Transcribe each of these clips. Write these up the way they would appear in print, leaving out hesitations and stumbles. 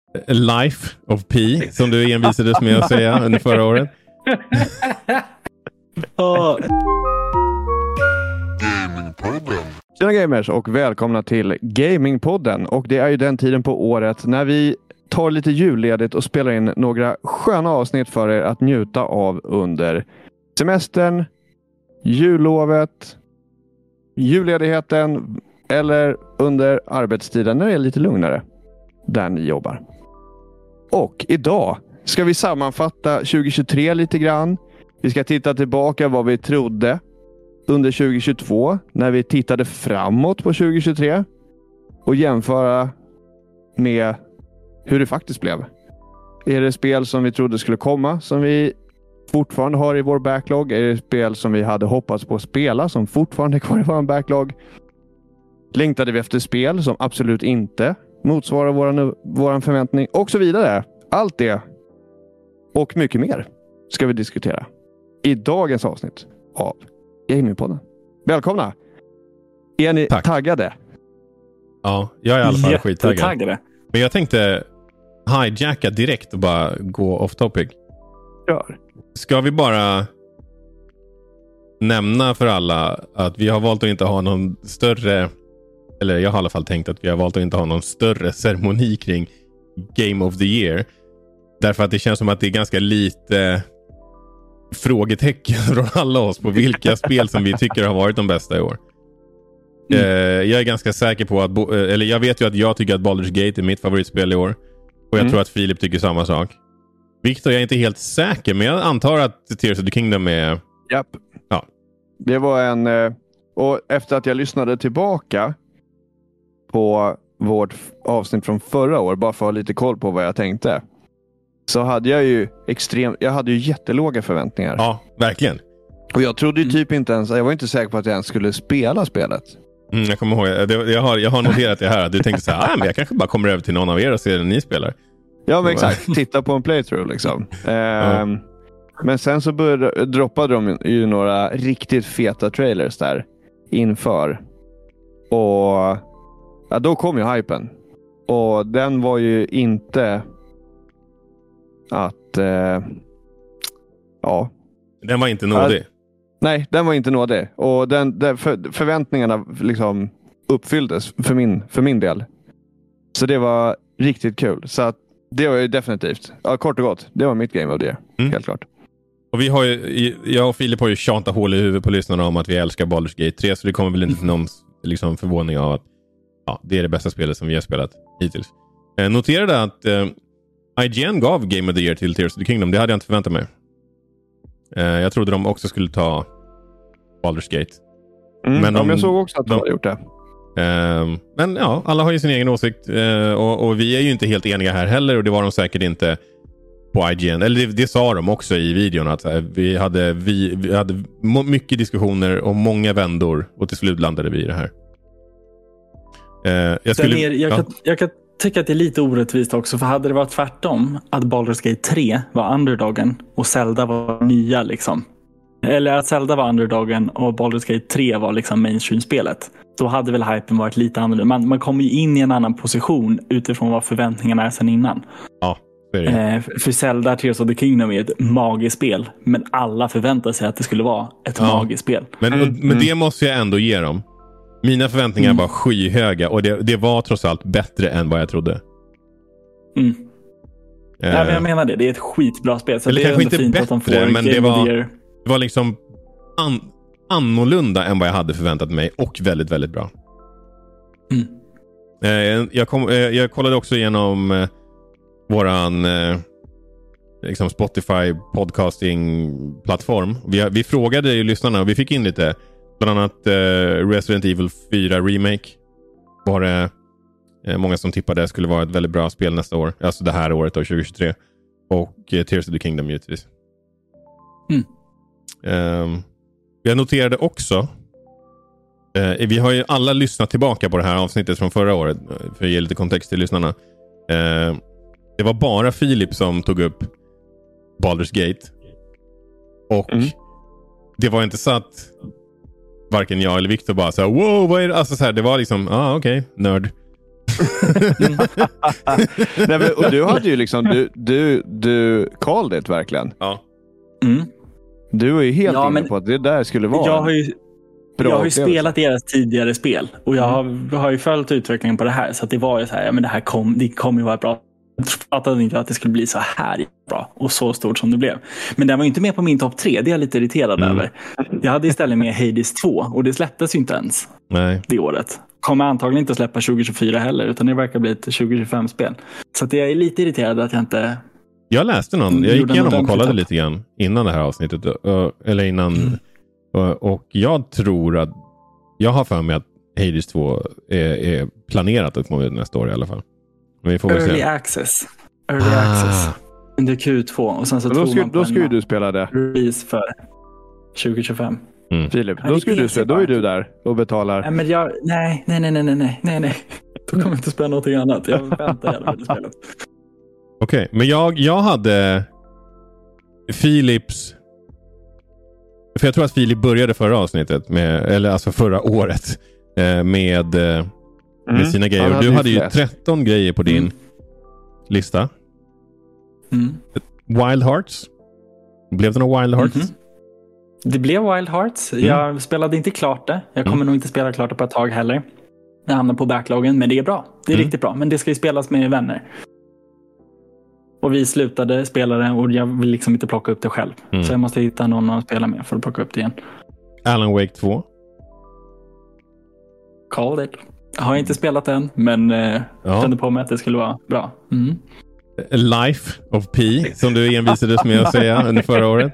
Life of Pi, som du envisades med att säga under förra året. Tjena gamers och välkomna till Gamingpodden. Och det är ju den tiden på året när vi tar lite julledigt och spelar in några sköna avsnitt för er att njuta av under semestern, jullovet, julledigheten eller under arbetstiden när det är lite lugnare där ni jobbar. Och idag ska vi sammanfatta 2023 lite grann. Vi ska titta tillbaka vad vi trodde under 2022 när vi tittade framåt på 2023 och jämföra med hur det faktiskt blev. Är det spel som vi trodde skulle komma som vi fortfarande har i vår backlog? Är det spel som vi hade hoppats på att spela som fortfarande är kvar i vår backlog? Längtade vi efter spel som absolut inte motsvarar våran förväntning och så vidare. Allt det och mycket mer ska vi diskutera i dagens avsnitt av Gamingpodden. Välkomna! Är ni taggade? Ja, jag är i alla fall skittaggad. Men jag tänkte hijacka direkt och bara gå off topic. Kör. Ska vi bara nämna för alla att vi har valt att inte ha någon större, eller jag har i alla fall tänkt att vi har valt att inte ha någon större ceremoni kring Game of the Year. Därför att det känns som att det är ganska lite frågetecken från alla oss på vilka spel som vi tycker har varit de bästa i år. Jag är ganska säker på att eller jag vet ju att jag tycker att Baldur's Gate är mitt favoritspel i år. Och jag tror att Filip tycker samma sak. Victor, jag är inte helt säker, men jag antar att Tears of the Kingdom är... Japp. Ja. Det var en... Och efter att jag lyssnade tillbaka på vårt avsnitt från förra år, bara för att ha lite koll på vad jag tänkte, så hade jag ju jättelåga förväntningar. Ja, verkligen. Och jag trodde ju typ inte ens... Jag var inte säker på att jag ens skulle spela spelet. Jag kommer ihåg, jag har noterat det här. Du tänkte så här, men jag kanske bara kommer över till någon av er och ser när ni spelar. Ja, men exakt. Titta på en playthrough liksom. Men sen så droppade de ju några riktigt feta trailers där inför. Och ja, då kom ju hypen. Och den var ju inte att... ja. Den var inte nådig. Nej, den var inte nådig. Och förväntningarna liksom uppfylldes för min del. Så det var riktigt kul. Så att det var ju definitivt. Ja, kort och gott. Det var mitt game of the year. Helt klart. Och jag och Filip har ju tjatat hål i huvudet på lyssnarna om att vi älskar Baldur's Gate 3. Så det kommer väl inte till någon liksom förvåning av att det är det bästa spelet som vi har spelat hittills. Jag noterade att IGN gav Game of the Year till Tears of the Kingdom. Det hade jag inte förväntat mig. Jag trodde de också skulle ta Baldur's Gate. Men jag såg också att de har gjort det. Men ja, alla har ju sin egen åsikt. Och vi är ju inte helt eniga här heller. Och det var de säkert inte på IGN. Eller det sa de också i videon. Att vi hade mycket diskussioner och många vändor. Och till slut landade vi i det här. Jag kan tycka att det är lite orättvist också. För hade det varit tvärtom, att Baldur's Gate 3 var underdogen och Zelda var nya liksom. Eller att Zelda var underdogen och Baldur's Gate 3 var liksom mainstream-spelet. Då hade väl hypen varit lite annorlunda. Man kommer ju in i en annan position utifrån vad förväntningarna är sedan innan. Ja, det är det. För Zelda Tears of the Kingdom är ett magiskt spel. Men alla förväntar sig att det skulle vara ett magiskt spel. Men det måste jag ändå ge dem. Mina förväntningar var skyhöga. Och det var trots allt bättre än vad jag trodde. Nej, men jag menar det. Det är ett skitbra spel. Så eller det är kanske inte fint bättre, att de får men det var liksom annorlunda än vad jag hade förväntat mig. Och väldigt, väldigt bra. Jag kollade också igenom våran liksom Spotify podcasting-plattform. Vi frågade ju lyssnarna och vi fick in lite. Bland annat Resident Evil 4 Remake. Var det många som tippade det skulle vara ett väldigt bra spel nästa år. Alltså det här året då, 2023. Och Tears of the Kingdom givetvis. Jag noterade också vi har ju alla lyssnat tillbaka på det här avsnittet från förra året för att ge lite kontext till lyssnarna. Det var bara Filip som tog upp Baldur's Gate. Och det var inte så att varken jag eller Victor bara så här, wow, vad är det? Alltså så här, det var liksom, okej, nörd. Nej, men, och du hade ju liksom, du called it verkligen. Ja. Mm. Du var ju helt inne på att det där skulle vara. Jag har ju spelat deras tidigare spel och jag har ju följt utvecklingen på det här, så att det var ju så här, ja, men det här kommer ju vara bra. Jag fattade inte att det skulle bli så här bra och så stort som det blev. Men den var ju inte med på min topp 3, det är jag lite irriterad över. Jag hade istället med Hades 2 och det släpptes ju inte ens det året. Kommer antagligen inte släppa 2024 heller, utan det verkar bli ett 2025-spel. Så att jag är lite irriterad att jag inte... Jag läste någon, jag gick igenom och kollade lite grann innan det här avsnittet. Eller innan... Och jag tror att... Jag har för mig att Hades 2 är planerat att komma ut nästa år i alla fall. Men vi får väl Early se. Access. Under Q2. Och sen så då ska ju du spela det. Release för 2025. Filip, då är du där och betalar. Nej, men nej. Då kommer jag inte spela någonting annat. Jag väntar hela med det spelet. Okej, men jag hade Philips... För jag tror att Filip började förra avsnittet alltså förra året med sina grejer. Och du hade ju 13 grejer på din lista. Wild Hearts. Blev det några Wild Hearts? Det blev Wild Hearts. Jag spelade inte klart det. Jag kommer nog inte spela klart det på ett tag heller. Jag hamnar på backloggen, men det är bra. Det är riktigt bra, men det ska ju spelas med vänner. Och vi slutade spela det och jag vill liksom inte plocka upp det själv. Så jag måste hitta någon att spela med för att plocka upp det igen. Alan Wake 2. Call it. Jag har inte spelat än, men kände på mig att det skulle vara bra. Life of P, som du envisades med att säga under förra året.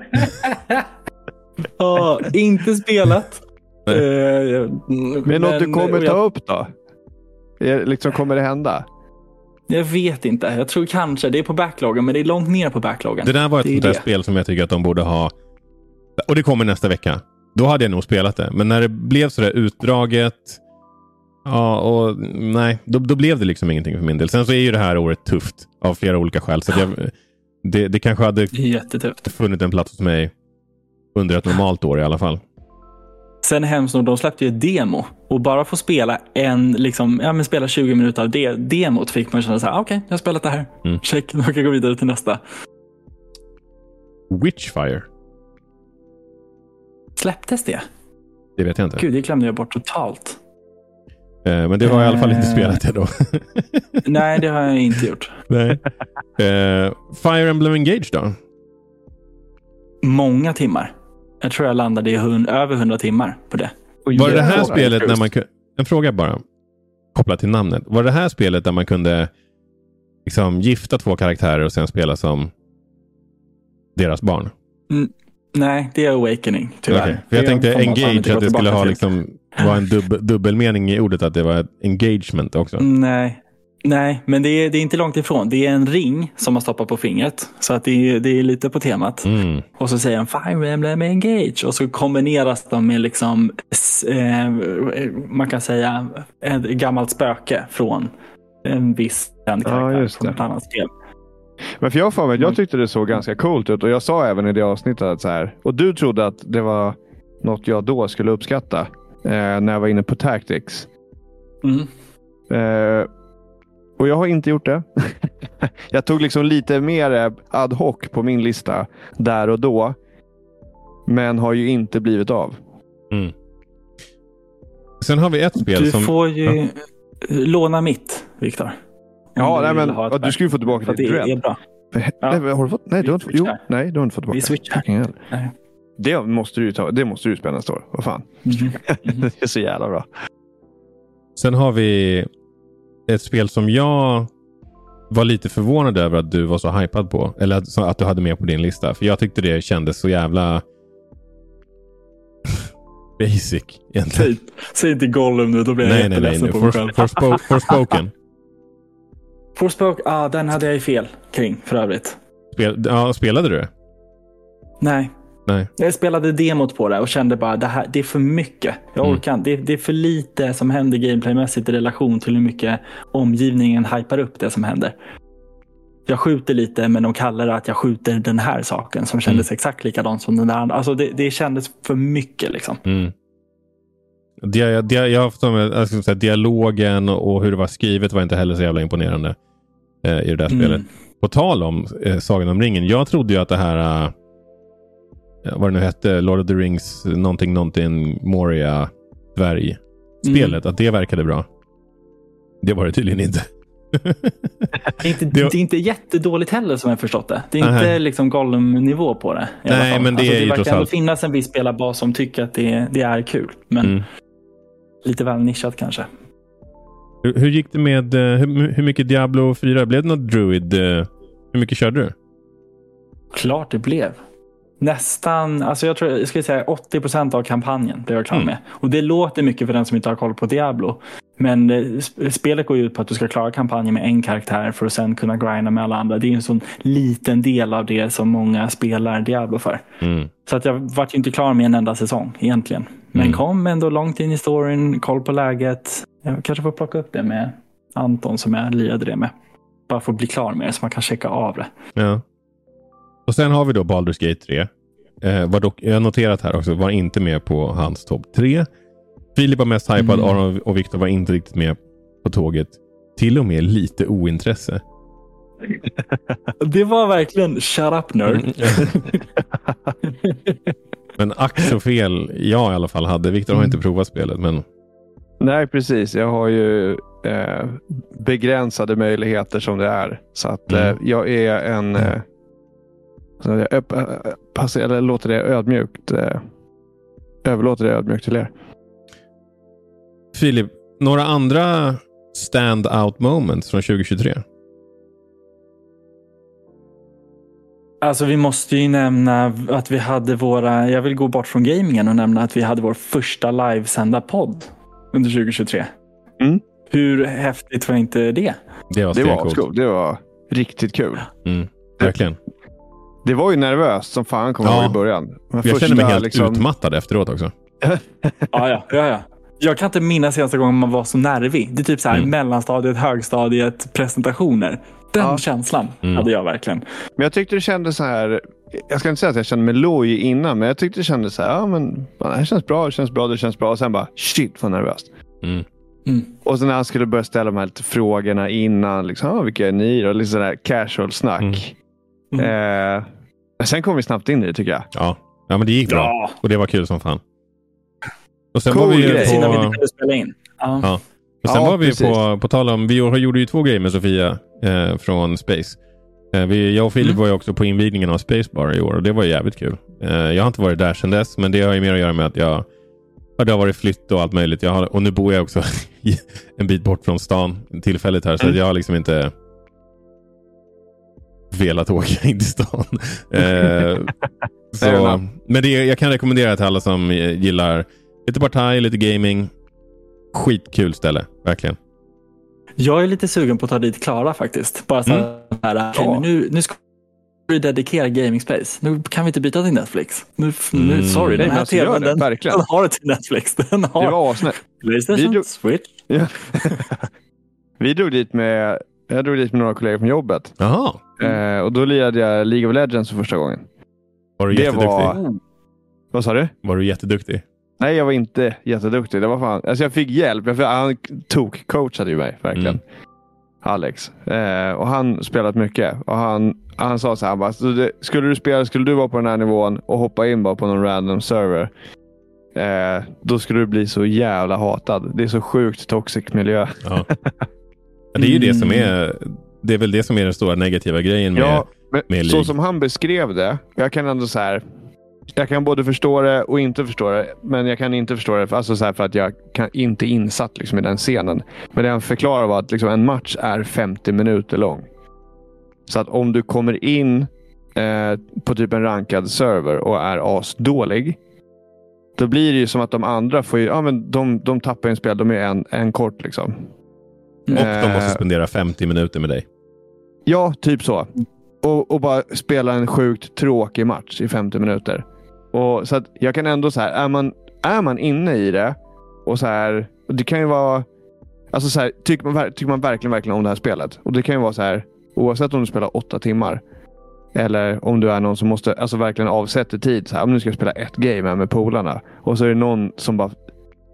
Inte spelat. Men något du kommer ta upp då? Liksom, kommer det hända? Jag vet inte. Jag tror kanske. Det är på backloggen, men det är långt ner på backloggen. Det där var ett sånt där spel som jag tycker att de borde ha. Och det kommer nästa vecka. Då hade jag nog spelat det. Men när det blev så där utdraget. Ja, och nej. Då blev det liksom ingenting för min del. Sen så är ju det här året tufft. Av flera olika skäl. Så att det kanske hade funnit en plats hos mig under ett normalt år i alla fall. Sen hemskt nog, de släppte ju ett demo. Och bara få spela spela 20 minuter av det demot fick man känna så här, okej, jag har spelat det här. Check, nu kan jag gå vidare till nästa. Witchfire. Släpptes det? Det vet jag inte. Gud, det glömde jag bort totalt. Men det har jag i alla fall inte spelat det då. Nej, det har jag inte gjort. Nej. Fire Emblem Engage då? Många timmar. Jag tror jag landade i över 100 timmar på det. Var det här spelet när man en fråga bara kopplat till namnet. Var det här spelet där man kunde liksom gifta 2 karaktärer och sen spela som deras barn? Nej, det är Awakening tyvärr. Okay. För jag tänkte Engage att det skulle ha vara en dubbelmening i ordet, att det var ett engagement också. Nej, men det är inte långt ifrån. Det är en ring som man stoppar på fingret. Så att det är lite på temat. Och så säger han Fire Emblem Engage. Och så kombineras de med liksom man kan säga ett gammalt spöke från en viss karaktär från ett annat spel. Men för jag tyckte det såg ganska coolt ut. Och jag sa även i det avsnittet att så här. Och du trodde att det var något jag då skulle uppskatta. När jag var inne på Tactics. Och jag har inte gjort det. Jag tog liksom lite mer ad hoc på min lista där och då. Men har ju inte blivit av. Sen har vi ett spel du får ju låna mitt, Viktor. Du ska ju få tillbaka ditt Dread. Det är bra. Har du fått? Nej, du har inte, nej, du har inte fått tillbaka. Vi switchar. Det måste du spela nästa år. Vad fan. Det är så jävla bra. Sen har vi ett spel som jag var lite förvånad över att du var så hypad på. Eller att du hade med på din lista. För jag tyckte det kändes så jävla basic egentligen. Säg inte Gollum nu, då blir jag jätteledsen på mig själv. Forspoken. Forspoken, den hade jag ju fel kring för övrigt. Spelade du det? Nej. Jag spelade demot på det och kände bara det är för mycket. Jag orkar inte. Det är för lite som händer gameplaymässigt i relation till hur mycket omgivningen hypar upp det som händer. Jag skjuter lite, men de kallar det att jag skjuter den här saken som kändes exakt likadant som den där. Alltså det kändes för mycket liksom. Dialogen och hur det var skrivet var inte heller så jävla imponerande i det där spelet. På tal om Sagan om ringen, jag trodde ju att det här vad det nu hette, Lord of the Rings någonting Moria dvärg-spelet, att det verkade bra. Det var det tydligen inte. Det är inte jättedåligt heller som jag förstått det. Det är inte liksom Gollum-nivå på det. Nej, men det är ju verkar finnas en viss spelarbas som tycker att det är kul. Men lite väl nischat kanske. Hur gick det med hur mycket Diablo 4? Blev det något druid? Hur mycket körde du? Klart det blev. Nästan, alltså jag skulle säga 80% av kampanjen blev jag klar med. Och det låter mycket för den som inte har koll på Diablo. Men spelet går ju ut på att du ska klara kampanjen med en karaktär för att sen kunna grinda med alla andra. Det är en sån liten del av det som många spelar Diablo för. Så att jag var ju inte klar med en enda säsong egentligen. Men kom ändå långt in i storyn, koll på läget. Jag kanske får plocka upp det med Anton som jag lirade det med. Bara för att bli klar med det så man kan checka av det. Ja. Och sen har vi då Baldur's Gate 3. Var dock, jag har noterat här också, var inte med på hans topp 3. Filip var mest hypad, Aron och Viktor var inte riktigt med på tåget. Till och med lite ointresse. Det var verkligen shut up nerd. Men ack så fel jag i alla fall hade. Viktor har inte provat spelet, men... Nej, precis. Jag har ju begränsade möjligheter som det är. Så att jag är en... jag låter det ödmjukt. Överlåter det ödmjukt till er. Filip, några andra stand-out moments från 2023? Alltså vi måste ju nämna att vi hade jag vill gå bort från gamingen och nämna att vi hade vår första livesända podd under 2023. Hur häftigt var inte det? Det var Det var riktigt kul. Verkligen. Det var ju nervöst som fan kom ihåg i början. Men jag känner mig helt utmattad efteråt också. Ja. Jag kan inte minnas senaste gången man var så nervig. Det är typ så här mellanstadiet, högstadiet, presentationer. Den känslan hade jag verkligen. Men jag tyckte det kändes så här. Jag ska inte säga att jag kände mig loj innan, men jag tyckte det kändes så här. Ja, men det här känns bra, det känns bra. Och sen bara, shit vad nervöst. Och sen när han skulle börja ställa de här lite frågorna innan. Liksom, vilka är ni? Och lite sådär casual snack. Sen kom vi snabbt in i det tycker jag. Ja, men det gick bra. Och det var kul som fan. Och sen cool var vi ju innan vi lyckades spela in. Ja. Och sen var vi på tal om, vi gjorde ju 2 grejer med Sofia från Space. Jag och Filip var ju också på invigningen av Spacebar i år och det var jävligt kul. Jag har inte varit där sedan dess, men det har ju mer att göra med att det har varit flytt och allt möjligt. Och nu bor jag också en bit bort från stan tillfälligt här, så jag har liksom inte velat åka in till stan. Men jag kan rekommendera till alla som gillar lite partaj, lite gaming. Skitkul ställe, verkligen. Jag är lite sugen på att ta dit Klara faktiskt. Bara så här, okay, nu ska vi dedikera gaming space. Nu kan vi inte byta till Netflix. Sorry, den här tvn, den har det till Netflix. Den har det var asnätt. PlayStation, Switch. Ja. Jag drog dit med några kollegor från jobbet. Jaha. Och då lirade jag League of Legends för första gången. Var du jätteduktig? Vad sa du? Var du jätteduktig? Nej, jag var inte jätteduktig. Det var fan... Alltså jag fick hjälp. Han coachade ju mig, verkligen. Alex. Och han spelat mycket. Och han sa så här, bara, skulle du vara på den här nivån och hoppa in bara på någon random server, då skulle du bli så jävla hatad. Det är så sjukt toxic miljö. Ja. Det är ju det som är... Det är väl det som är den stora negativa grejen med League. Så som han beskrev det, jag kan ändå så här... Jag kan både förstå det och inte förstå det. Men jag kan inte förstå det för att jag kan inte insatt liksom i den scenen. Men det han förklarar var att liksom en match är 50 minuter lång. Så att om du kommer in på typ en rankad server och är asdålig, då blir det ju som att de andra får ju, men de tappar en spel, de är en kort liksom. Och de måste spendera 50 minuter med dig. Ja, typ så. Och bara spela en sjukt tråkig match i 50 minuter. Och så att jag kan ändå så här, är man inne i det och så här, det kan ju vara, alltså så här, tycker man verkligen om det här spelet. Och det kan ju vara så här, oavsett om du spelar 8 timmar eller om du är någon som måste, alltså verkligen avsätta tid så här, om nu ska jag spela ett game här med polarna och så är det någon som bara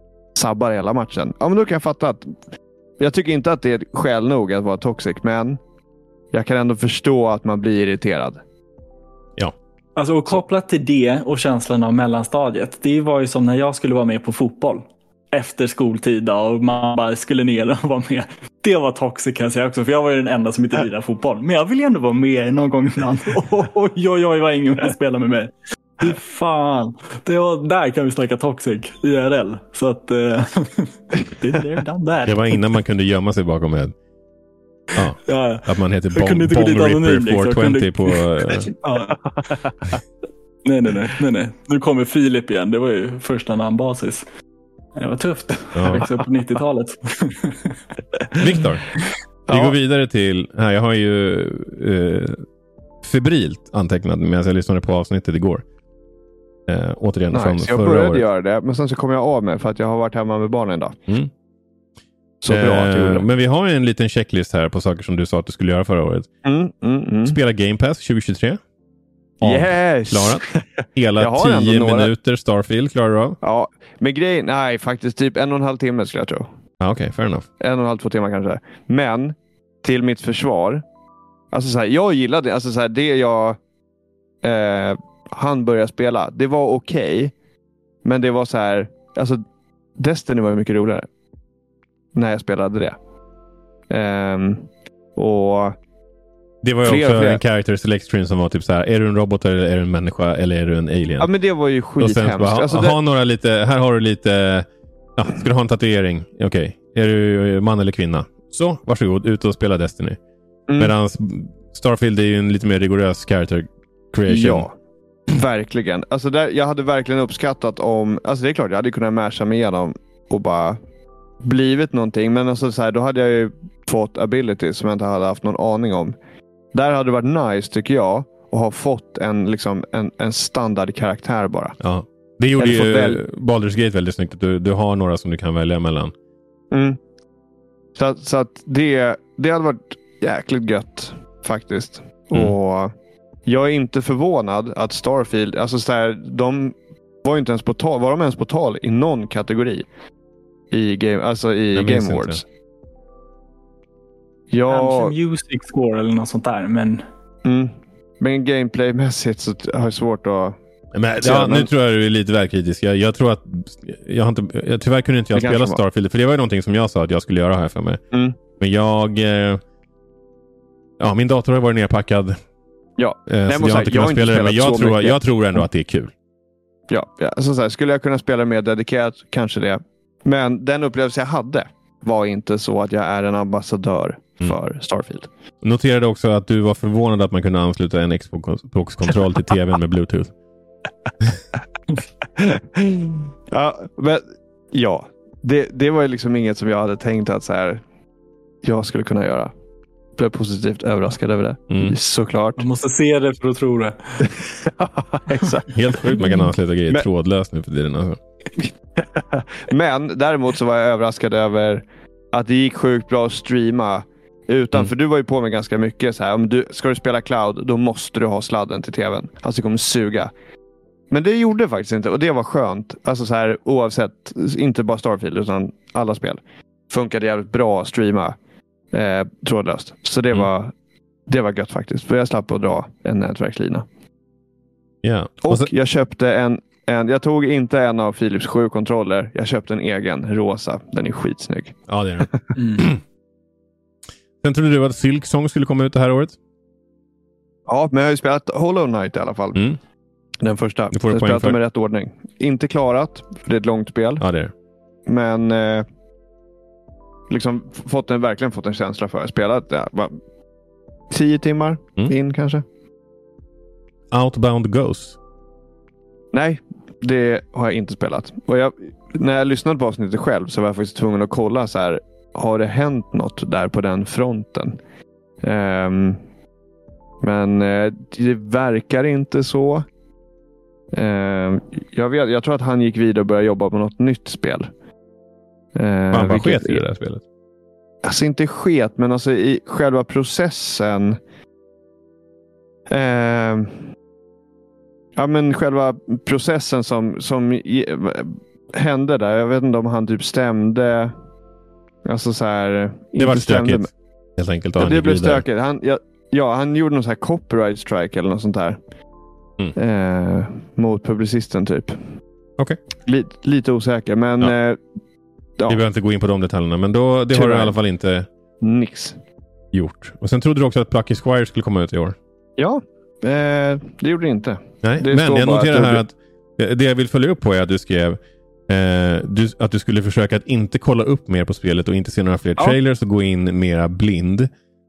sabbar hela matchen. Ja, men då kan jag fatta att jag tycker inte att det är skäl nog att vara toxic, men jag kan ändå förstå att man blir irriterad. Ja. Alltså, och kopplat till det och känslan av mellanstadiet. Det var ju som när jag skulle vara med på fotboll. Efter skoltid och man bara skulle ner och vara med. Det var toxic kan jag säga också. För jag var ju den enda som inte lirade fotboll. Men jag vill ju ändå vara med någon gång ibland. Oj, var ingen som spela med mig. Fy fan. Där kan vi snacka toxic. IRL. Så att det är där. Det var innan man kunde gömma sig bakom ett. Ja. Att man heter Bong Ripper 420 på... Nej. Nu kommer Filip igen. Det var ju första namnbasis. Det var tufft. Jag växte upp på 90-talet. Viktor, vi går vidare till... Jag har ju febrilt antecknat medan jag lyssnade på avsnittet igår. Återigen från jag förra började året. göra det, men sen så kom jag av mig för att jag har varit hemma med barnen idag. Så bra att jag gjorde det. Men vi har ju en liten checklist här på saker som du sa att du skulle göra förra året. Spela Game Pass 2023. Yes! Klarat. Hela 10 minuter Starfield klarar du av? Ja, men grejen... Nej, faktiskt typ 1,5 timme skulle jag tro. Okej, fair enough. 1,5-2 timmar kanske. Men till mitt försvar. Alltså så här, jag gillade alltså så här, det jag han började spela. Det var okej. Men det var så här... Alltså, Destiny var ju mycket roligare. När jag spelade det. Och... Det var ju också en character select screen som var typ så här: är du en robot eller är du en människa eller är du en alien? Ja, men det var ju skithemskt. Alltså några lite, här har du lite, ska du ha en tatuering? Okej. Är du man eller kvinna? Så, varsågod, ut och spela Destiny. Medan Starfield är ju en lite mer rigorös character creation. Ja, verkligen. Alltså jag hade verkligen uppskattat om, alltså det är klart jag hade kunnat masha mig igenom och bara blivit någonting, men alltså så här, då hade jag ju fått abilities som jag inte hade haft någon aning om. Där hade det varit nice tycker jag att ha fått en standard karaktär bara. Ja. Det gjorde ju Baldur's Gate väldigt snyggt. Du har några som du kan välja mellan. Så att det hade varit jäkligt gött faktiskt. Och jag är inte förvånad att Starfield, alltså så här, de var ju inte ens på tal. Var de ens på tal i någon kategori i Game Awards? Kanske Music Score eller något sånt där, men... Men gameplaymässigt så har jag svårt att... Men, nu tror jag du är lite väl kritisk. Jag tror att... tyvärr kunde inte jag spela Starfield, för det var ju någonting som jag sa att jag skulle göra här för mig. Men min dator har varit nerpackad. Ja. Så jag har inte kunnat spela det, men jag tror ändå att det är kul. Ja, så här, skulle jag kunna spela mer dedikerat, kanske det. Men den upplevelse jag hade var inte så att jag är en ambassadör för Starfield. Noterade också att du var förvånad att man kunde ansluta en Xbox-kontroll till tvn med Bluetooth. Det var ju liksom inget som jag hade tänkt att så här, jag skulle kunna göra. Jag blev positivt överraskad över det. Såklart. Man måste se det för att tro det. Exakt. Helt sjukt, man kan ansluta grejer trådlöst nu för tiden. Alltså. Men däremot så var jag överraskad över att det gick sjukt bra att streama utan, för du var ju på mig ganska mycket så här, ska du spela cloud, då måste du ha sladden till tvn. Alltså det kommer suga. Men det gjorde faktiskt inte, och det var skönt. Alltså så här, oavsett, inte bara Starfield utan alla spel. Funkade jävligt bra att streama trådlöst. Så det var gött faktiskt, för jag slapp att dra en nätverkslina. Yeah. Och jag köpte jag tog inte en av Philips 7 kontroller. Jag köpte en egen, rosa. Den är skitsnygg. Ja, det är den. Sen trodde du att Silksong skulle komma ut det här året? Ja, men jag har ju spelat Hollow Knight i alla fall. Den första. Jag har spelat dem i rätt ordning. Inte klarat, för det är ett långt spel. Ja, det är det. Men liksom verkligen fått en känsla för att spela. 10 timmar in kanske. Outbound Ghost. Nej, det har jag inte spelat. Och när jag lyssnade på avsnittet själv så var jag faktiskt tvungen att kolla så här, har det hänt något där på den fronten? Men det verkar inte så. Jag tror att han gick vidare och började jobba på något nytt spel. Man var sket i det där spelet. Alltså inte sket, men alltså i själva processen. Ja, men själva processen som hände där. Jag vet inte om han typ stämde. Alltså så här. Det var stökigt. Helt enkelt. Det blev stökigt. Han gjorde någon så här copyright strike eller något sånt där. Mot publicisten typ. Okej. Lite osäker, men vi behöver inte gå in på de detaljerna, men det har du i alla fall inte gjort. Och sen trodde du också att Plucky Squire skulle komma ut i år. Ja, det gjorde det inte. Nej, men jag noterar här att det jag vill följa upp på är att du skrev att du skulle försöka att inte kolla upp mer på spelet och inte se några fler trailers och gå in mera blind.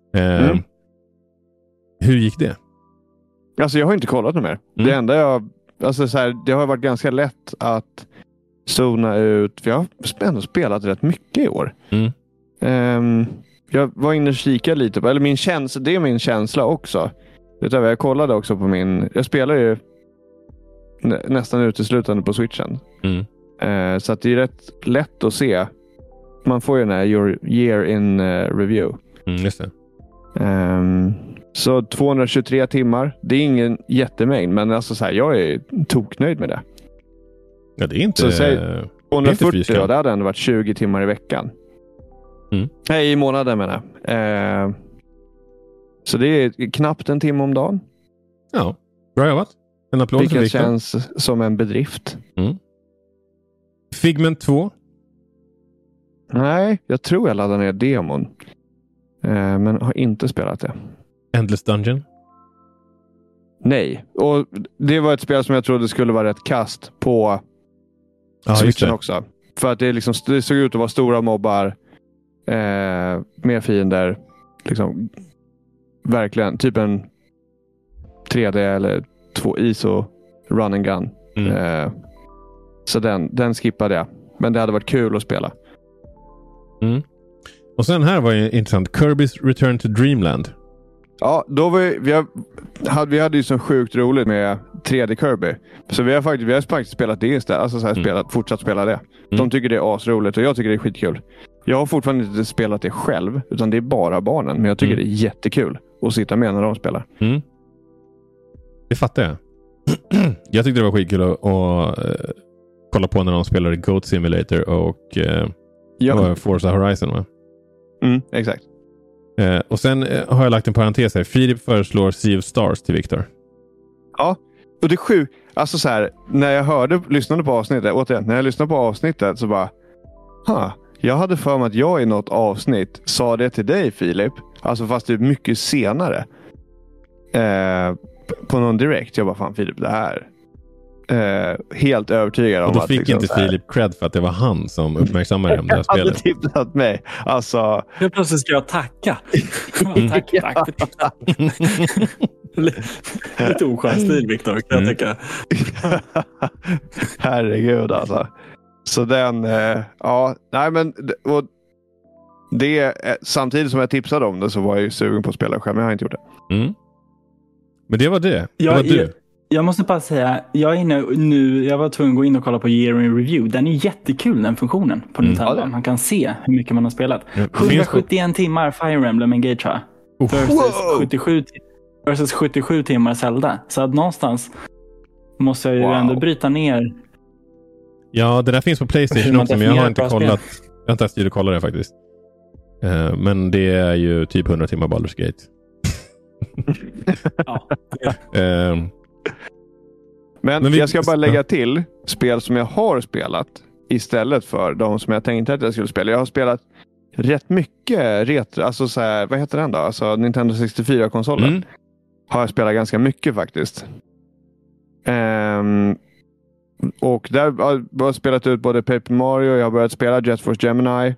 Hur gick det? Alltså jag har inte kollat något mer. Det enda det har varit ganska lätt att zona ut. För jag har ändå spelat rätt mycket i år. Jag var inne och kikade lite på, eller det är min känsla också. Jag kollade också på jag spelar ju nästan uteslutande på Switchen. Så att det är rätt lätt att se. Man får ju den här Your Year in Review. Just det. Så 223 timmar. Det är ingen jättemängd, men alltså så här, jag är toknöjd med det. Ja, det är inte... Så säg 240 då, det hade ändå varit 20 timmar i veckan. Nej, i månaden menar jag. Så det är knappt en timme om dagen. Ja, bra jobbat. En applåd för Victor. Vilket känns som en bedrift. Figment 2? Nej, jag tror jag laddade ner demon. Men har inte spelat det. Endless Dungeon? Nej, och det var ett spel som jag trodde skulle vara rätt kast på Switchen också. För att det såg ut att vara stora mobbar, mer fiender, liksom verkligen typ en 3D eller 2 ISO run and gun. Så den skippade jag. Men det hade varit kul att spela. Och sen här var ju intressant. Kirby's Return to Dreamland. Ja, då vi hade ju så sjukt roligt med 3D Kirby. Så vi har faktiskt spelat det istället. Alltså så här fortsatt spela det. De tycker det är asroligt och jag tycker det är skitkul. Jag har fortfarande inte spelat det själv, utan det är bara barnen. Men jag tycker det är jättekul att sitta med när de spelar. Det fattar jag. Jag tyckte det var skitkul att kolla på när de spelade Goat Simulator och Forza Horizon, va? Exakt. Och sen har jag lagt en parentes här. Filip föreslår Sea of Stars till Victor. Ja, och det är sjukt. Alltså så här, när jag lyssnade på avsnittet så bara, jag hade för mig att jag i något avsnitt sa det till dig, Filip. Alltså fast det är mycket senare. På någon direkt. Jag bara, fan Filip, det här. Helt övertygad om att... Och då fick inte Filip cred för att det var han som uppmärksammade det här spelet. Han hade tipsat mig. Alltså... Jag plötsligt ska jag tacka. Tack. Lite oskön stil, Victor, kan jag tycka. Herregud alltså. Så den... nej men... Och det, samtidigt som jag tipsade om det så var jag ju sugen på att spela själv, men jag har inte gjort det. Men det var det. Det var du. Jag måste bara säga, jag var tvungen att gå in och kolla på Year in Review. Den är jättekul, den funktionen på Nintendo. Man kan se hur mycket man har spelat. 171 timmar Fire Emblem Engage, tror jag. Versus 77 timmar Zelda. Så att någonstans måste jag ju ändå bryta ner. Ja, det där finns på PlayStation också, men jag har inte kollat. Jag har inte haft tid att kolla det faktiskt. Men det är ju typ 100 timmar Baldur's Gate. Men jag ska bara lägga till spel som jag har spelat istället för de som jag tänkte att jag skulle spela. Jag har spelat rätt mycket retro, alltså så här, vad heter den då? Alltså Nintendo 64-konsolen. Har jag spelat ganska mycket faktiskt. Och där har jag spelat ut både Paper Mario, jag har börjat spela Jet Force Gemini.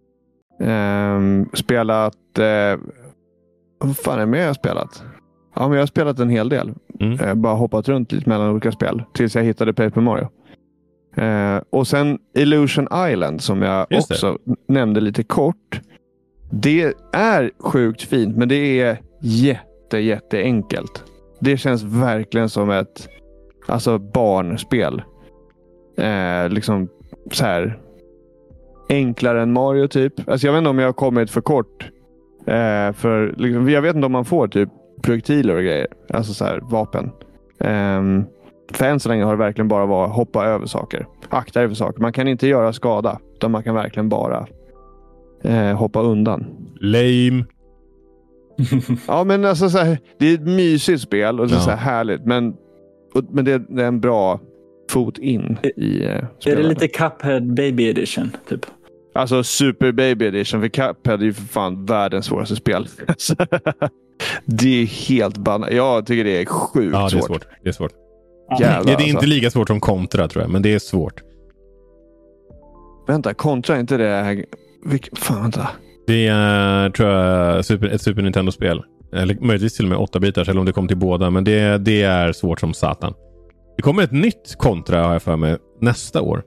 Spelat... vad fan är det med jag har spelat? Ja, men jag har spelat en hel del. Bara hoppat runt lite mellan olika spel. Tills jag hittade Paper Mario. Och sen Illusion Island som jag också nämnde lite kort. Det är sjukt fint, men det är jätte enkelt. Det känns verkligen som ett barnspel. Liksom så här enklare än Mario typ. Alltså jag vet inte om jag har kommit för kort. För liksom, jag vet inte om man får typ projektiler och grejer. Alltså så här vapen. För än så länge har det verkligen bara varit hoppa över saker. Akta över saker. Man kan inte göra skada. Utan man kan verkligen bara hoppa undan. Lame. Ja, men alltså så här, det är ett mysigt spel och det är så här härligt. Men det är en bra fot in i spelet. Är det lite Cuphead Baby Edition typ? Alltså Super Baby Edition. För Cuphead är ju för fan världens svåraste spel. Det är helt banalt. Jag tycker det är sjukt svårt. Ja, det är svårt. Det är svårt. Jävlar, det är inte lika svårt som Contra, tror jag. Men det är svårt. Vänta, Contra är inte det... Fan, vänta. Det är, tror jag, ett Super Nintendo-spel. Eller möjligtvis till och med 8-bitars, eller om det kom till båda. Men det är svårt som satan. Det kommer ett nytt Contra, har jag för mig, nästa år.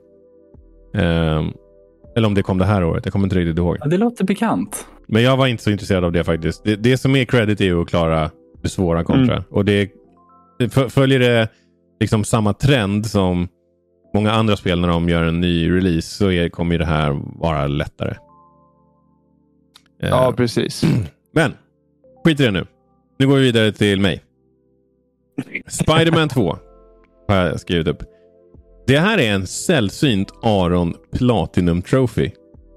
Eller om det kom det här året. Jag kommer inte riktigt ihåg. Ja, det låter bekant. Men jag var inte så intresserad av det faktiskt. Det som är credit är ju att klara det svåra Contra. Och det följer det liksom samma trend som många andra spel när de gör en ny release, så kommer ju det här vara lättare. Ja, precis. Men, skit i det nu. Nu går vi vidare till mig. Spider-Man 2 har jag skrivit upp. Det här är en sällsynt Aron Platinum Trophy.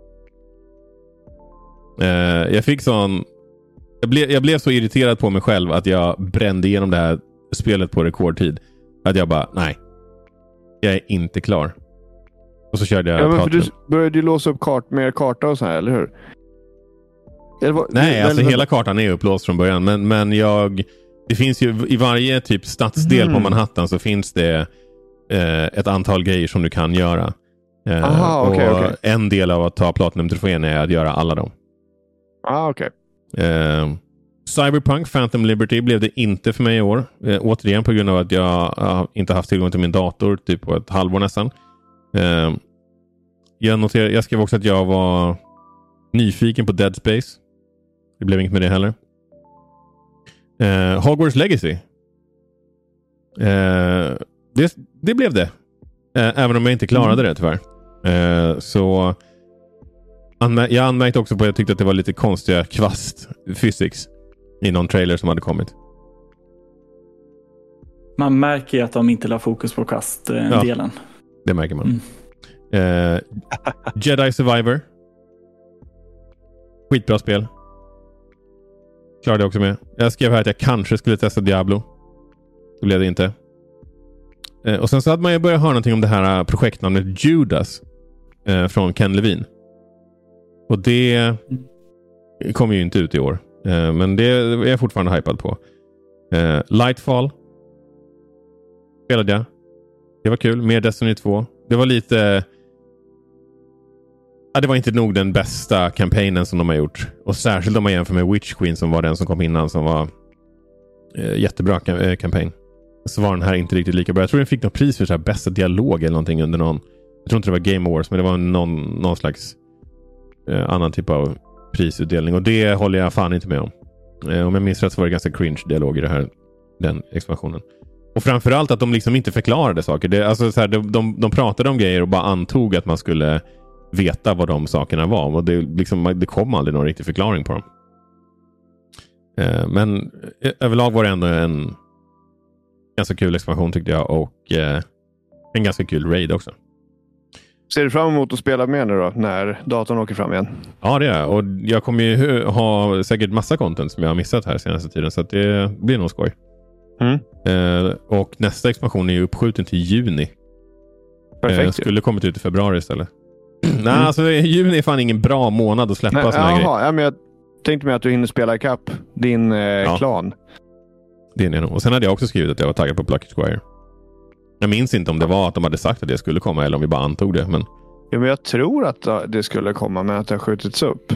Jag fick sån... Jag blev så irriterad på mig själv att jag brände igenom det här spelet på rekordtid. Att jag bara, nej. Jag är inte klar. Och så körde jag... Ja, men för du började ju låsa upp mer karta och så här, eller hur? Nej, alltså hela kartan är upplåst från början. Men det finns ju i varje typ stadsdel på Manhattan så finns det ett antal grejer som du kan göra. Okay. En del av att ta Platinum-trofén är att göra alla dem. Okej. Cyberpunk Phantom Liberty blev det inte för mig i år. Återigen på grund av att jag inte haft tillgång till min dator typ på ett halvår nästan. Jag skrev också att jag var nyfiken på Dead Space. Det blev inget med det heller. Hogwarts Legacy. Det blev det. Även om jag inte klarade det tyvärr. Så jag anmärkte också på att jag tyckte att det var lite konstiga kvast physics i någon trailer som hade kommit. Man märker ju att de inte la fokus på kvast-delen. Det märker man. Jedi Survivor. Skitbra spel. Klarade jag också med. Jag skrev här att jag kanske skulle testa Diablo. Det blev det inte. Och sen så hade man ju börjat höra någonting om det här projektnamnet Judas från Ken Levine. Och det kommer ju inte ut i år. Men det är jag fortfarande hypad på. Lightfall spelade jag. Det var kul. Mer Destiny 2. Det var lite... Ja, det var inte nog den bästa kampanjen som de har gjort. Och särskilt om man jämför med Witch Queen som var den som kom innan, som var jättebra kampanj. Så var den här inte riktigt lika bra. Jag tror den fick något pris för så här bästa dialog eller någonting under någon... Jag tror inte det var Game Awards, men det var någon slags annan typ av prisutdelning. Och det håller jag fan inte med om. Om jag minns rätt så var det ganska cringe dialog i den expansionen. Och framförallt att de liksom inte förklarade saker. Alltså så här, de pratade om grejer och bara antog att man skulle veta vad de sakerna var. Och det kom aldrig någon riktig förklaring på dem. Men överlag var det ändå en ganska kul expansion tyckte jag. Och en ganska kul raid också. Ser du fram emot att spela med nu då, när datorn åker fram igen? Ja, det är. Och jag kommer ju ha säkert massa content som jag har missat här senaste tiden. Så att det blir nog skoj. Och nästa expansion är ju uppskjuten till juni. Perfekt. Skulle kommit ut i februari istället. Nej, alltså juni är fan ingen bra månad att släppa såna här grejer. Ja, men jag tänkte mig att du hinner spela ikapp din klan. Det är det nog. Och sen hade jag också skrivit att jag var taggad på Plucky Squire. Jag minns inte om det var att de hade sagt att det skulle komma eller om vi bara antog det. Men... Ja, men jag tror att det skulle komma, men att det har skjutits upp.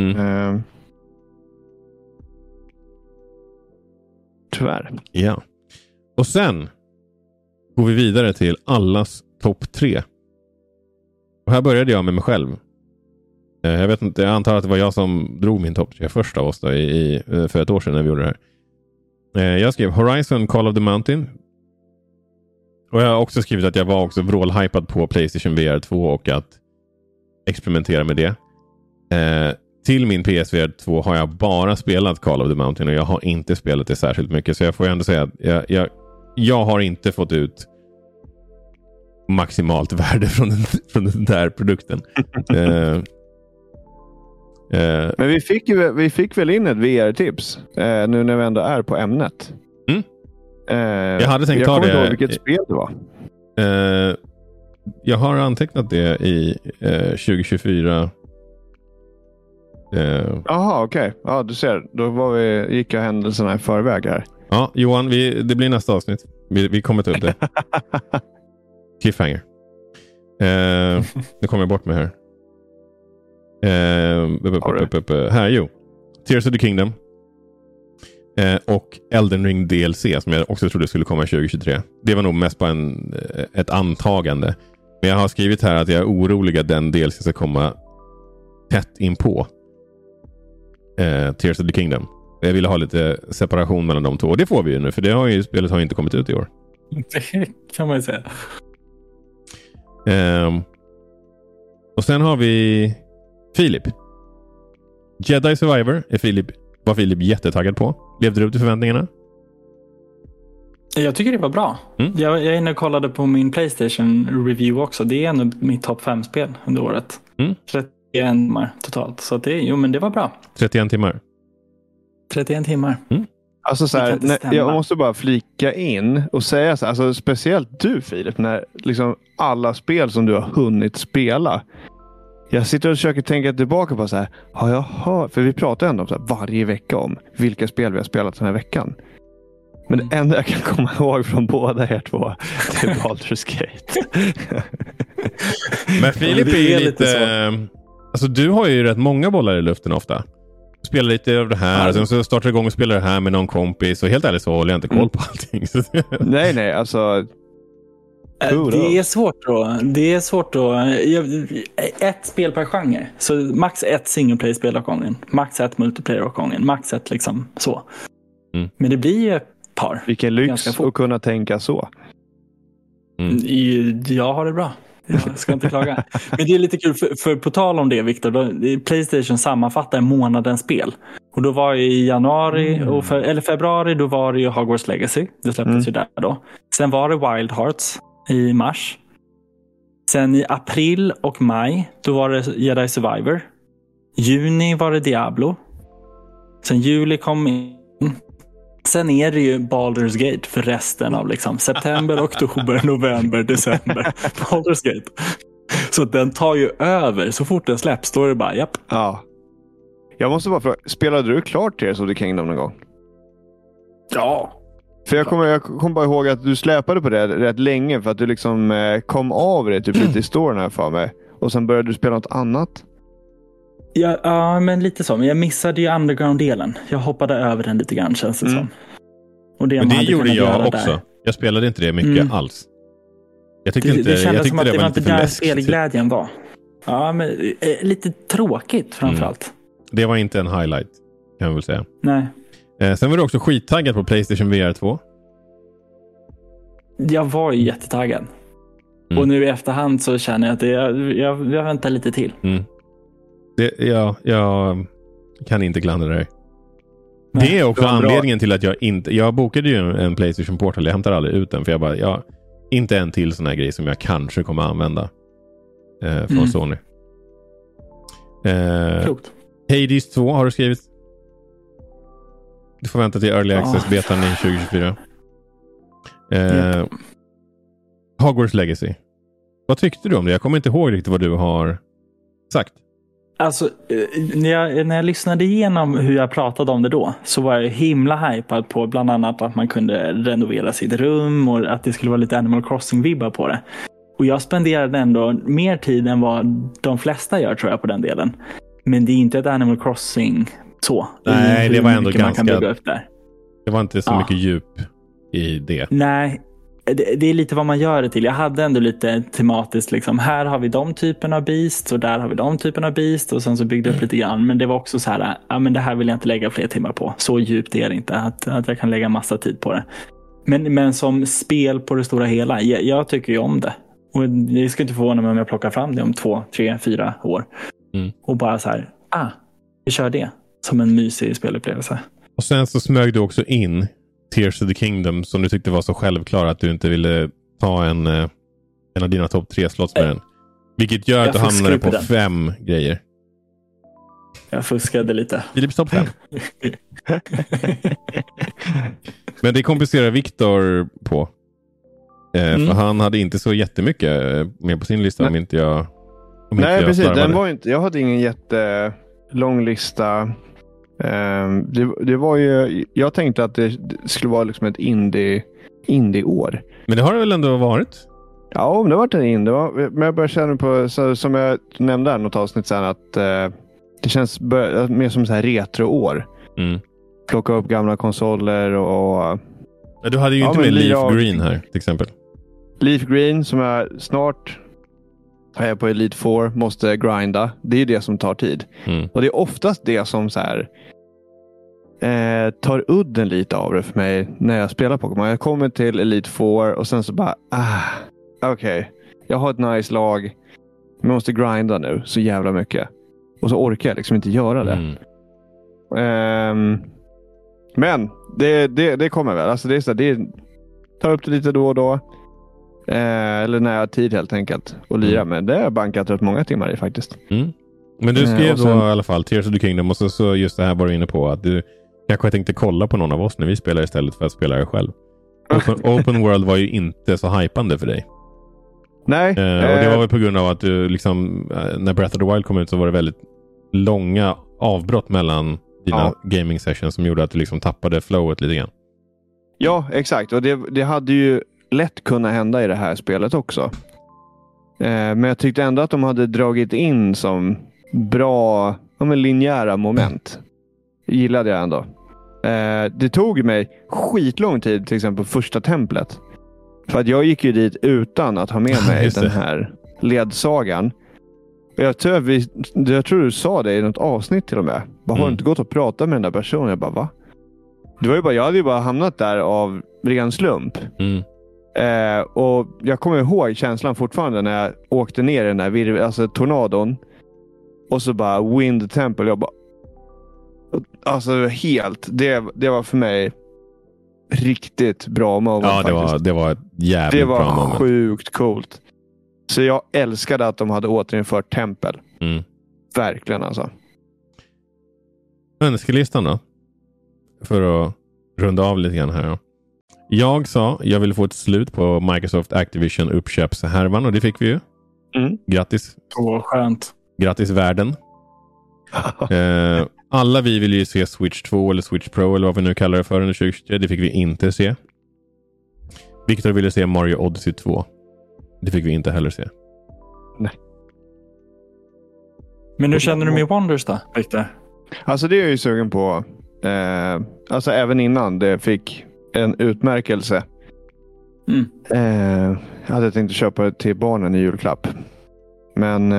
Tyvärr. Ja. Och sen går vi vidare till allas topp 3. Och här började jag med mig själv. Jag vet inte, jag antar att det var jag som drog min topp 3 först av oss då, för ett år sedan när vi gjorde det här. Jag skrev Horizon Call of the Mountain. Och jag har också skrivit att jag var också vrålhypad på PlayStation VR 2 och att experimentera med det. Till min PSVR 2 har jag bara spelat Call of the Mountain och jag har inte spelat det särskilt mycket. Så jag får ju ändå säga att jag har inte fått ut maximalt värde från den där produkten. Men vi fick väl in ett VR-tips nu när vi ändå är på ämnet. Jag hade tänkt ta det. Jag kommer inte ihåg vilket spel det var. Jag har antecknat det i 2024. Jaha, okej. Ja, du ser. Då gick jag händelserna i förväg här. Ja, Johan, det blir nästa avsnitt. Vi kommer ta upp det. Cliffhanger. Nu kommer jag bort med här. Här, Tears of the Kingdom. Och Elden Ring DLC som jag också trodde skulle komma 2023. Det var nog mest bara ett antagande. Men jag har skrivit här att jag är orolig att den DLC ska komma tätt in på Tears of the Kingdom. Jag ville ha lite separation mellan de två. Och det får vi ju nu, för spelet har inte kommit ut i år. Det kan man ju säga. Och sen har vi Filip. Jedi Survivor var Filip jättetaggad på. Levde du upp till förväntningarna? Jag tycker det var bra. Jag är inne och kollade på min PlayStation review också. Det är ändå mitt topp 5-spel under året. 31 timmar totalt. Så men det var bra. 31 timmar? 31 timmar. Alltså så här, jag måste bara flika in och säga så här, alltså speciellt du Filip, när liksom alla spel som du har hunnit spela. Jag sitter och försöker tänka tillbaka på så här, för vi pratar ändå om så här varje vecka om vilka spel vi har spelat den här veckan. Men det enda jag kan komma ihåg från båda er två, det är Baldur's Gate. Men Filip är ju lite alltså du har ju rätt många bollar i luften ofta. Spelar lite av det här, sen så startar igång och spelar det här med någon kompis, och helt ärligt så håller jag inte koll på allting. Nej, alltså det är svårt då. Ett spel per genre. Så max ett singleplayer-spel åt gången. Max ett multiplayer åt gången. Max ett liksom så. Men det blir ju ett par. Vilken lyx att kunna tänka så. Jag har det bra. Jag ska inte klaga. Men det är lite kul, för på tal om det, Victor, PlayStation sammanfattar månadens spel. Och då var i januari eller februari, då var det ju Hogwarts Legacy. Det släpptes ju där då. Sen var det Wild Hearts i mars. Sen i april och maj, då var det Jedi Survivor. Juni var det Diablo. Sen juli kom in. Sen är det ju Baldur's Gate för resten av liksom september, oktober, november, december. Baldur's Gate. Så den tar ju över. Så fort den släpps, då är det bara, japp. Ja. Jag måste bara fråga, spelade du klart Tears of the Kingdom någon gång? Ja. För jag kommer bara ihåg att du släpade på det rätt länge för att du liksom kom av det typ lite i storyn här för mig. Och sen började du spela något annat. Ja, men lite så. Men jag missade ju underground-delen. Jag hoppade över den lite grann, känns det som. Och men det gjorde jag också. Där. Jag spelade inte det mycket alls. Jag tyckte det kändes som att det var inte där spelglädjen typ. var. Ja, men lite tråkigt framförallt. Det var inte en highlight, kan jag väl säga. Nej. Sen var du också skittaggad på PlayStation VR 2. Jag var ju jättetaggad. Och nu i efterhand så känner jag att jag väntar lite till. Jag kan inte klandra dig. Det är också anledningen till att jag bokade ju en PlayStation Portal. Jag hämtar aldrig ut den, för jag inte en till sån här grej som jag kanske kommer att använda från Sony. Klokt. Hades 2 har du skrivit. Du får vänta till Early Access-betan i 2024. Hogwarts Legacy. Vad tyckte du om det? Jag kommer inte ihåg riktigt vad du har sagt. Alltså, när jag lyssnade igenom hur jag pratade om det då, så var jag himla hypad på bland annat att man kunde renovera sitt rum och att det skulle vara lite Animal Crossing-vibbar på det. Och jag spenderade ändå mer tid än vad de flesta gör, tror jag, på den delen. Men det är inte ett Animal Crossing så. Nej, det var ändå ganska... Det var inte så mycket djup i det. Nej, det är lite vad man gör det till. Jag hade ändå lite tematiskt liksom, här har vi de typerna av beast och där har vi de typerna av beast, och sen så byggde jag upp lite grann. Men det var också så här, ja, men det här vill jag inte lägga fler timmar på. Så djupt är det inte att jag kan lägga massa tid på det. Men som spel på det stora hela, jag tycker ju om det. Och det ska inte förvåna mig om jag plockar fram det om 2, 3, 4 år. Och bara så här, vi kör det som en mysig spelupplevelse. Och sen så smög du också in Tears of the Kingdom som du tyckte var så självklar att du inte ville ta En av dina topp 3 slots med den. Vilket gör att du hamnar på 5 grejer. Jag fuskade lite. Philips topp 5. Men det kompenserar Viktor på. För han hade inte så jättemycket med på sin lista. Om inte jag precis. Den var inte, jag hade ingen jättelång lista. Det var ju, jag tänkte att det skulle vara liksom ett indie-år. Men det har det väl ändå varit? Ja, det har varit en indie. Men jag börjar känna på, som jag nämnde här något avsnitt sen, att det känns mer som så här retro-år. Plocka upp gamla konsoler och... Ja, du hade ju inte med Leaf Green här, till exempel. Leaf Green, som jag snart är på Elite 4, måste grinda. Det är ju det som tar tid. Och det är oftast det som så här tar udden lite av det för mig när jag spelar Pokémon. Jag kommer till Elite 4 och sen så bara okej. Jag har ett nice lag. Men jag måste grinda nu så jävla mycket. Och så orkar jag liksom inte göra det. Men det kommer väl. Alltså det är så det tar upp det lite då och då. Eller när jag har tid helt enkelt och lira med. Det har jag bankat rätt många timmar i faktiskt. Men du skrev då i alla fall Tears of the Kingdom, och så just det här var du inne på att du kanske tänkte kolla på någon av oss när vi spelar istället för att spela det själv. Open World var ju inte så hypande för dig. Nej. Och det var väl på grund av att du liksom, när Breath of the Wild kom ut så var det väldigt långa avbrott mellan dina gaming sessions som gjorde att du liksom tappade flowet lite grann. Ja, exakt. Och det hade ju lätt kunnat hända i det här spelet också. Men jag tyckte ändå att de hade dragit in som bra linjära moment. Gillade jag ändå. Det tog mig skitlång tid, till exempel första templet. För att jag gick ju dit utan att ha med mig den här ledsagan. Jag tror du sa det i något avsnitt till och med. Har du inte gått och pratat med den där personen? Jag bara, va? Det var ju bara, jag hade ju bara hamnat där av ren slump. Och jag kommer ihåg känslan fortfarande när jag åkte ner i den där tornadon. Och så bara Wind Temple. Jag bara, alltså helt. Det var för mig riktigt bra moment. Ja, det var ett jävligt bra moment. Det var sjukt coolt. Så jag älskade att de hade återinfört tempel. Verkligen alltså. Önskelistan då? För att runda av lite grann här. Jag sa, jag ville få ett slut på Microsoft Activision uppköpshärvan, och det fick vi ju. Grattis. Så skönt. Grattis världen. Alla vi vill ju se Switch 2 eller Switch Pro eller vad vi nu kallar det för under 2023. Det fick vi inte se. Victor ville se Mario Odyssey 2. Det fick vi inte heller se. Nej. Men hur känner du med Wonders då, Victor? Alltså det är jag ju sugen på. Alltså även innan det fick en utmärkelse. Jag hade tänkt köpa det till barnen i julklapp. Men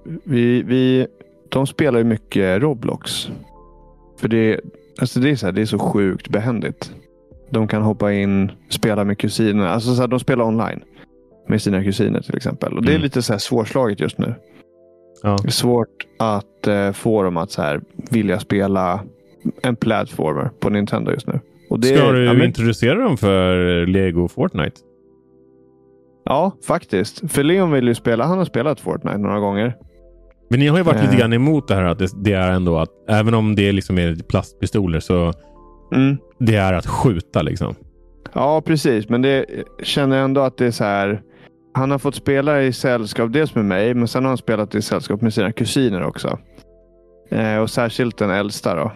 de spelar ju mycket Roblox. För det är så sjukt behändigt. De kan hoppa in, spela med kusinerna. Alltså så här, de spelar online med sina kusiner till exempel. Och det är lite så här svårslaget just nu. Ja. Det är svårt att få dem att så här vilja spela en plattformer på Nintendo just nu. Och det ska du introducera dem för Lego Fortnite? Ja, faktiskt. För Leon vill ju spela. Han har spelat Fortnite några gånger. Men ni har ju varit lite grann emot det här att det är ändå att även om det liksom är plastpistoler så det är att skjuta liksom. Ja, precis. Men det känner ändå att det är så här. Han har fått spela i sällskap dels med mig, men sen har han spelat i sällskap med sina kusiner också. Och särskilt den äldsta då.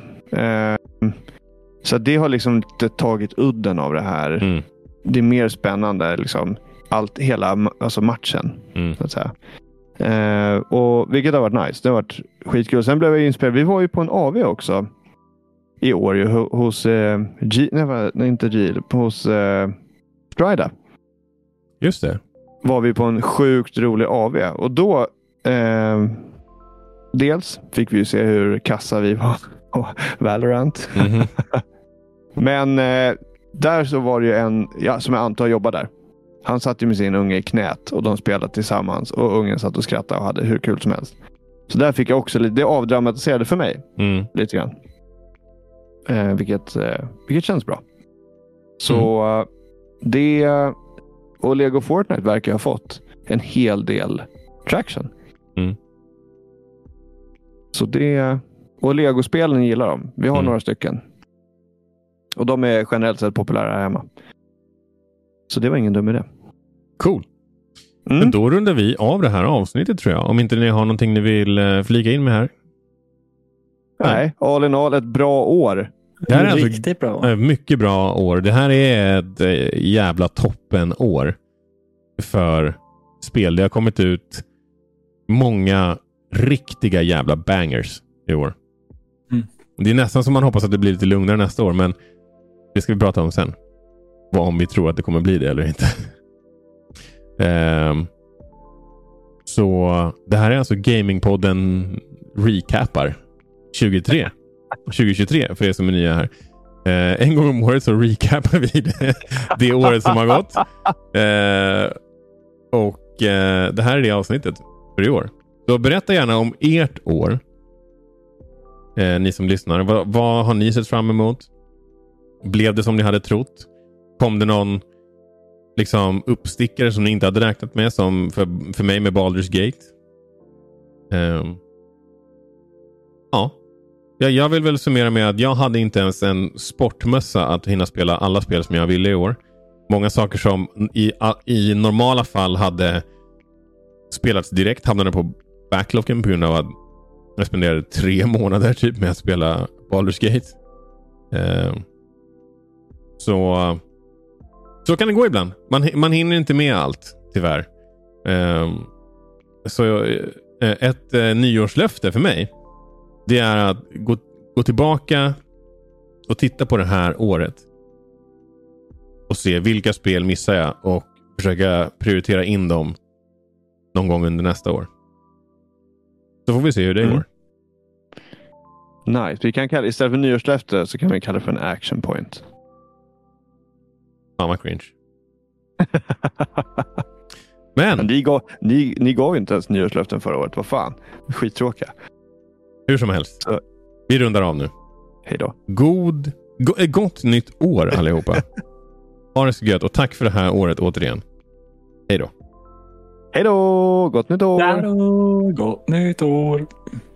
Så det har liksom inte tagit udden av det här. Det är mer spännande liksom. Alltså matchen så att säga. Och vilket har varit nice. Det har varit skitkul. Sen blev jag inspirerad. Vi var ju på en AV också i år ju, hos hos Strida. Just det. Var vi på en sjukt rolig AV. Och då dels fick vi ju se hur kassa vi var på Valorant. Men där så var det ju en som jag antar jobbar där. Han satt ju med sin unge i knät och de spelade tillsammans. Och ungen satt och skrattade och hade hur kul som helst. Så där fick jag också lite, det avdramatiserade för mig. Lite grann. Vilket känns bra. Så det och Lego Fortnite verkar jag ha fått. en hel del traction. Mm. Så det... Och Lego-spelen gillar de. Vi har några stycken. Och de är generellt sett populära här hemma. Så det var ingen dum idé. Cool. Men då rundar vi av det här avsnittet tror jag. Om inte ni har någonting ni vill flika in med här. Nej, all in all ett bra år. Det här är alltså riktigt bra. Mycket bra år. Det här är ett jävla toppenår för spel. Det har kommit ut många riktiga jävla bangers i år. Det är nästan som man hoppas att det blir lite lugnare nästa år, men det ska vi prata om sen. Om vi tror att det kommer bli det eller inte. Så det här är alltså Gamingpodden recapar 2023 för er som är nya här. En gång om året så recapar vi det året som har gått. Och det här är det avsnittet för i år. Så berätta gärna om ert år. Ni som lyssnar. Vad har ni sett fram emot? Blev det som ni hade trott? Kom det någon liksom uppstickare som ni inte hade räknat med, som för mig med Baldur's Gate? Ja. Jag vill väl summera med att jag hade inte ens en sportmössa att hinna spela alla spel som jag ville i år. Många saker som i normala fall hade spelats direkt hamnade på backloggen på grund av att jag spenderade 3 månader typ med att spela Baldur's Gate. Så kan det gå ibland. Man hinner inte med allt, tyvärr. Så ett nyårslöfte för mig, det är att gå tillbaka och titta på det här året och se vilka spel missar jag och försöka prioritera in dem någon gång under nästa år. Så får vi se hur det går. Nice. Vi kan kalla, istället för nyårslöfte så kan vi kalla det för en action point. Fan vad cringe. Men ni gav inte ens nyårslöften förra året. Vad fan? Skittråkiga. Hur som helst. Vi rundar av nu. Hej då. Gott nytt år allihopa. Ha det så gött och tack för det här året återigen. Hej då. Hej då. Gott nytt år. Gott nytt år.